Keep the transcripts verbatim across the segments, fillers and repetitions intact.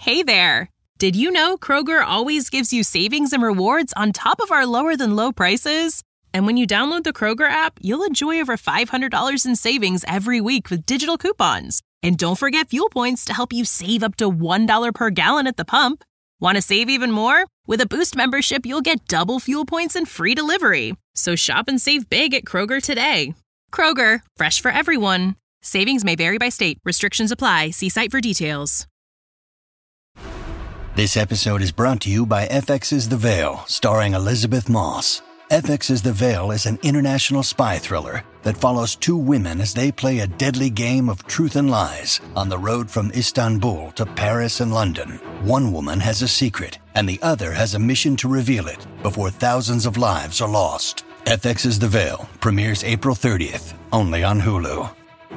Hey there! Did you know Kroger always gives you savings and rewards on top of our lower-than-low prices? And when you download the Kroger app, you'll enjoy over five hundred dollars in savings every week with digital coupons. And don't forget fuel points to help you save up to one dollar per gallon at the pump. Want to save even more? With a Boost membership, you'll get double fuel points and free delivery. So shop and save big at Kroger today. Kroger, fresh for everyone. Savings may vary by state. Restrictions apply. See site for details. This episode is brought to you by F X's The Veil, starring Elizabeth Moss. F X's The Veil is an international spy thriller that follows two women as they play a deadly game of truth and lies on the road from Istanbul to Paris and London. One woman has a secret, and the other has a mission to reveal it before thousands of lives are lost. F X's The Veil premieres April thirtieth, only on Hulu.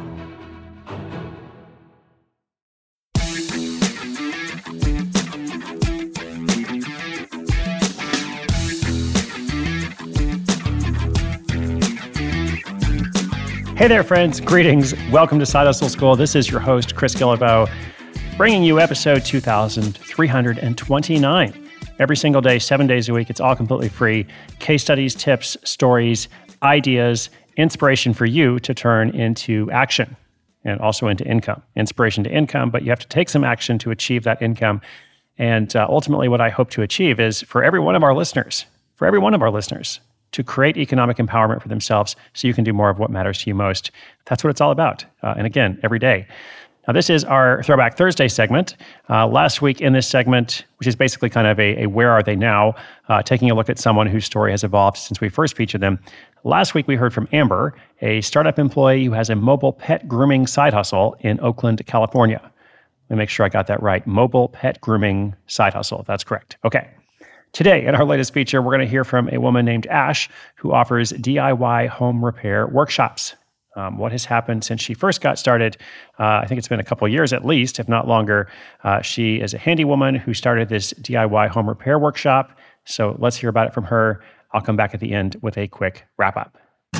Hey there, friends. Greetings. Welcome to Side Hustle School. This is your host, Chris Guillebeau, bringing you episode two thousand three hundred twenty-nine. Every single day, seven days a week. It's all completely free. Case studies, tips, stories, ideas, inspiration for you to turn into action and also into income. Inspiration to income, but you have to take some action to achieve that income. And uh, ultimately, what I hope to achieve is for every one of our listeners, for every one of our listeners, to create economic empowerment for themselves so you can do more of what matters to you most. That's what it's all about. Uh, and again, every day. Now, this is our Throwback Thursday segment. Uh, last week in this segment, which is basically kind of a, a where are they now, uh, taking a look at someone whose story has evolved since we first featured them. Last week, we heard from Amber, a startup employee who has a mobile pet grooming side hustle in Oakland, California. Let me make sure I got that right. Mobile pet grooming side hustle. That's correct. Okay. Today, in our latest feature, we're going to hear from a woman named Ash who offers D I Y home repair workshops. Um, what has happened since she first got started? Uh, I think it's been a couple years at least, if not longer. Uh, she is a handy woman who started this D I Y home repair workshop. So let's hear about it from her. I'll come back at the end with a quick wrap up.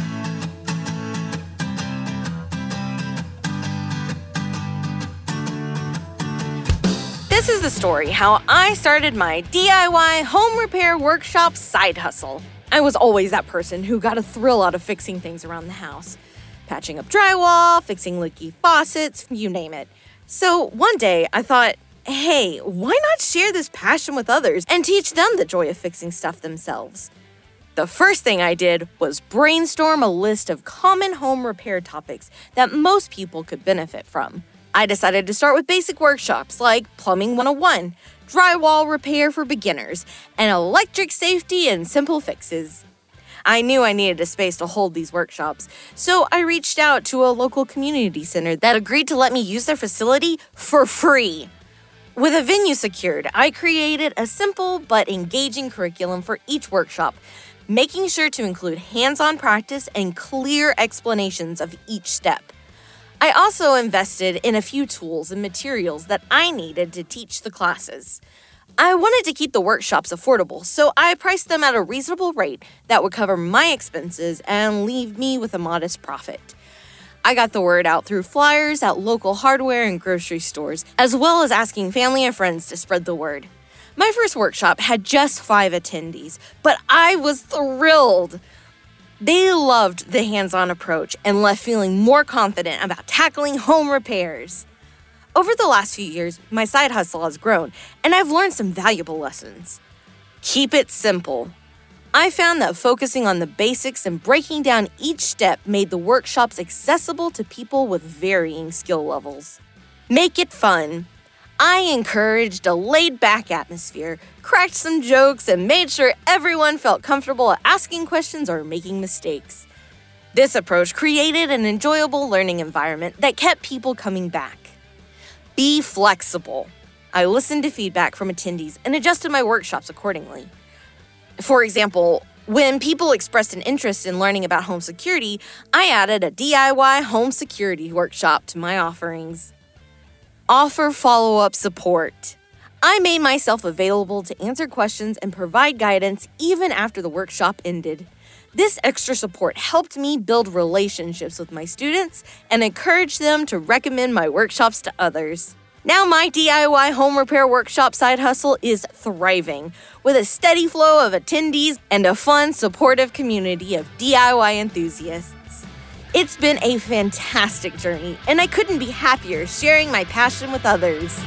This is the story how I started my D I Y home repair workshop side hustle. I was always that person who got a thrill out of fixing things around the house. Patching up drywall, fixing leaky faucets, you name it. So one day I thought, hey, why not share this passion with others and teach them the joy of fixing stuff themselves? The first thing I did was brainstorm a list of common home repair topics that most people could benefit from. I decided to start with basic workshops like Plumbing one oh one, Drywall Repair for Beginners, and Electric Safety and Simple Fixes. I knew I needed a space to hold these workshops, so I reached out to a local community center that agreed to let me use their facility for free. With a venue secured, I created a simple but engaging curriculum for each workshop, making sure to include hands-on practice and clear explanations of each step. I also invested in a few tools and materials that I needed to teach the classes. I wanted to keep the workshops affordable, so I priced them at a reasonable rate that would cover my expenses and leave me with a modest profit. I got the word out through flyers at local hardware and grocery stores, as well as asking family and friends to spread the word. My first workshop had just five attendees, but I was thrilled. They loved the hands-on approach and left feeling more confident about tackling home repairs. Over the last few years, my side hustle has grown, and I've learned some valuable lessons. Keep it simple. I found that focusing on the basics and breaking down each step made the workshops accessible to people with varying skill levels. Make it fun. I encouraged a laid-back atmosphere, cracked some jokes, and made sure everyone felt comfortable at asking questions or making mistakes. This approach created an enjoyable learning environment that kept people coming back. Be flexible. I listened to feedback from attendees and adjusted my workshops accordingly. For example, when people expressed an interest in learning about home security, I added a D I Y home security workshop to my offerings. Offer follow-up support. I made myself available to answer questions and provide guidance even after the workshop ended. This extra support helped me build relationships with my students and encourage them to recommend my workshops to others. Now my D I Y home repair workshop side hustle is thriving, with a steady flow of attendees and a fun, supportive community of D I Y enthusiasts. It's been a fantastic journey, and I couldn't be happier sharing my passion with others.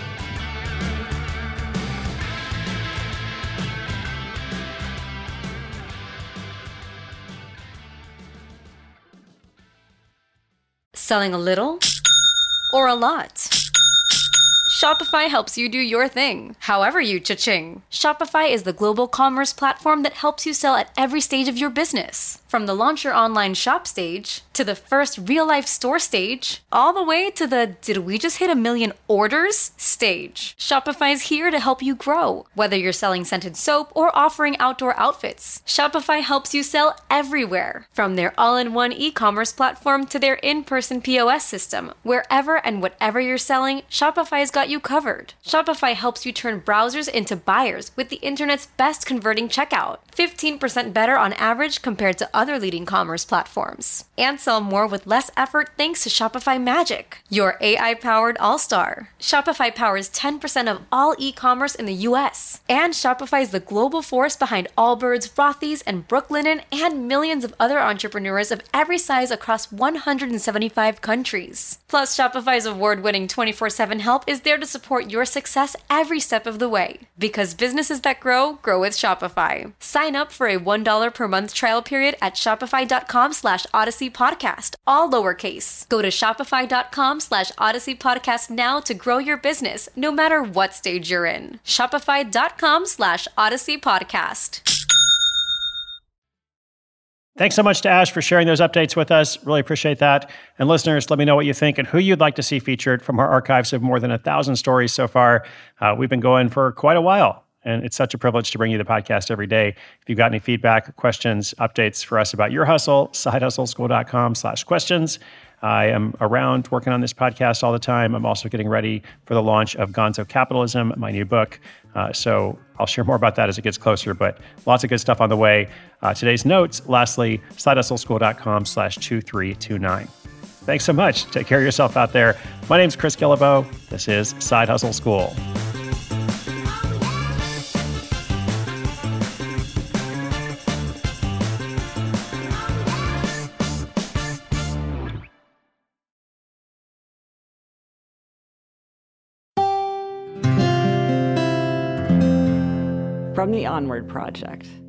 Selling a little or a lot? Shopify helps you do your thing, however you cha-ching. Shopify is the global commerce platform that helps you sell at every stage of your business. From the launch your online shop stage, to the first real-life store stage, all the way to the did we just hit a million orders stage. Shopify is here to help you grow. Whether you're selling scented soap or offering outdoor outfits, Shopify helps you sell everywhere. From their all-in-one e-commerce platform to their in-person P O S system, wherever and whatever you're selling, Shopify's got you covered. Shopify helps you turn browsers into buyers with the internet's best converting checkout, fifteen percent better on average compared to other leading commerce platforms. And sell more with less effort thanks to Shopify Magic, your A I-powered all-star. Shopify powers ten percent of all e-commerce in the U S. And Shopify is the global force behind Allbirds, Rothy's, and Brooklinen, and millions of other entrepreneurs of every size across one hundred seventy-five countries. Plus, Shopify's award-winning twenty-four seven help is there to support your success every step of the way. Because businesses that grow, grow with Shopify. Sign up for a one dollar per month trial period at shopify.com slash Odyssey Podcast, all lowercase. Go to shopify.com slash Odyssey Podcast now to grow your business, no matter what stage you're in. Shopify.com slash Odyssey Podcast. Thanks so much to Ash for sharing those updates with us. Really appreciate that. And listeners, let me know what you think and who you'd like to see featured from our archives of more than a thousand stories so far. Uh, we've been going for quite a while, and it's such a privilege to bring you the podcast every day. If you've got any feedback, questions, updates for us about your hustle, sidehustleschool.com slash questions. I am around working on this podcast all the time. I'm also getting ready for the launch of Gonzo Capitalism, my new book. Uh, so I'll share more about that as it gets closer, but lots of good stuff on the way. Uh, today's notes, lastly, sidehustleschool.com slash 2329. Thanks so much. Take care of yourself out there. My name's Chris Guillebeau. This is Side Hustle School. From the Onward Project.